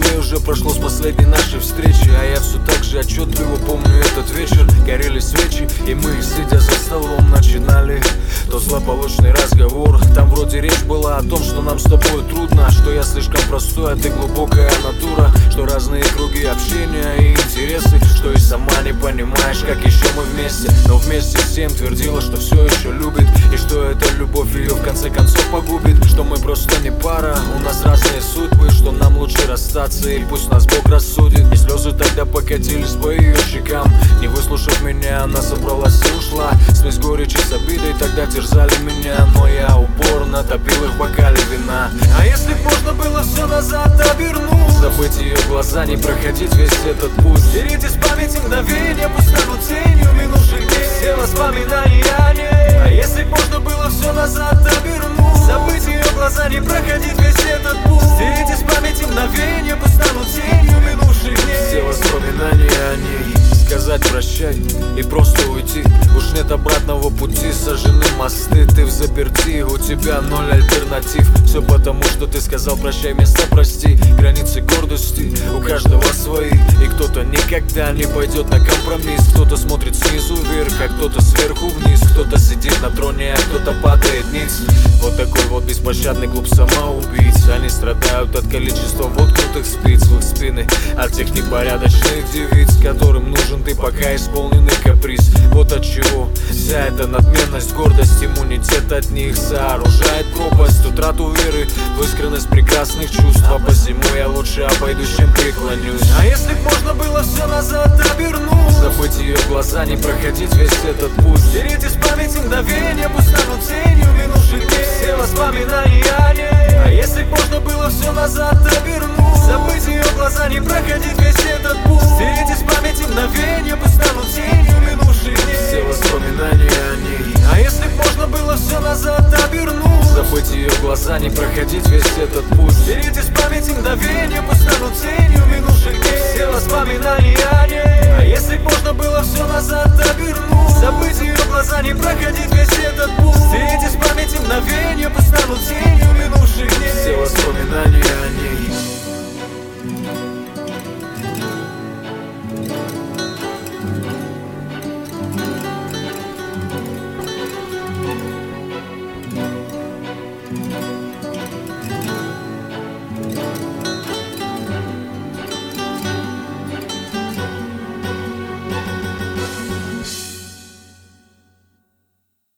дней уже прошло с последней нашей встречи, а я все так же отчетливо помню этот вечер. Горели свечи, и мы, сидя за столом, начинали тот злополучный разговор. Там вроде речь была о том, что нам с тобой трудно, что я слишком простой, а ты глубокая натура, что разные круги общения и интересы, что и сама не понимаешь, как еще мы вместе. Но вместе с тем твердила, что все еще любит, и что эта любовь ее в конце концов погубит, что мы просто не пара, у нас разные судьбы, что нам лучше расстаться, и пусть нас Бог рассудит. И слезы тогда покатились по ее щекам. Не выслушав меня, она собралась и ушла. Смесь горечи с обидой тогда терзали меня, но я упорно топил их в бокале вина. А если б можно было все назад обернуть, забыть ее глаза, не проходить весь этот путь, стереть из памяти мгновения, пусть станут тенью минувших дней все воспоминания о ней. А если б можно было все назад обернуть, забыть ее глаза, не проходить весь этот путь, стереть из памяти мгновения, пусть станут тенью минувших дней все воспоминания о ней. Сказать прощай и просто уйти, уж нет обратного пути, сожжены мосты, ты в заперти, у тебя ноль альтернатив. Все потому, что ты сказал прощай вместо прости. Границы гордости у каждого свои, и кто-то никогда не пойдет на компромисс. Кто-то смотрит снизу вверх, а кто-то сверху вниз, кто-то сидит на троне, а кто-то падает ниц. Вот такой вот беспощадный клуб самоубийц. Они страдают от количества воткнутых спиц в их спины, от тех непорядочных девиц, которым нужен ты пока исполненный каприз. Вот от чего вся эта надменность, гордость, иммунитет от них сооружает пропасть, утрату веры в искренность прекрасных чувств. А посему я лучше обойдусь, чем преклонюсь. А если б можно было все назад обернуть, забыть ее глаза, не проходить весь этот путь, стереть из памяти